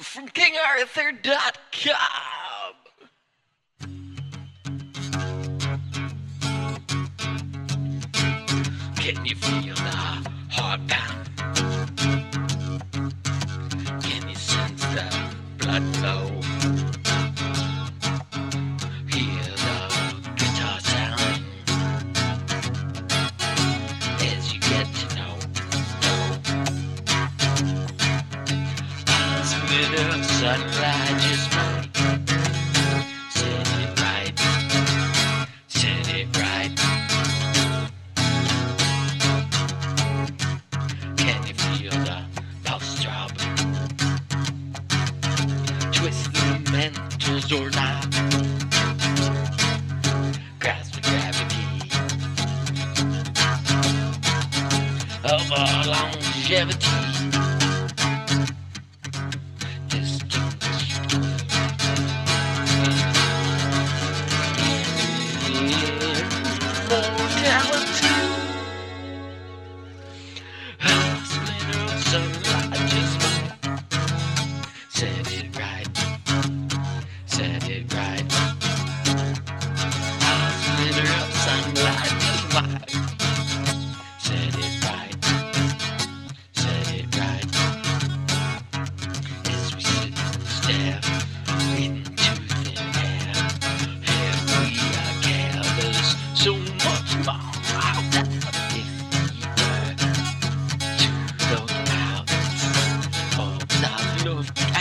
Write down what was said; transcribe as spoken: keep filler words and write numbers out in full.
from king arthur dot com. Can you feel the heart pound? Can you sense the blood flow? Hear the guitar sound as you get to know. A split of sunlight just might set it right, set it right. Can you feel the pulse throb? Twist the mentals or not. Grasp the gravity of our longevity. Distinguished mortality. A splinter of sunlight just might set it right, set it right. A splinter of sunlight just might set it right, set it right. As we sit and stare into thin air, here we are careless, so much more out there. If we were to look out for the love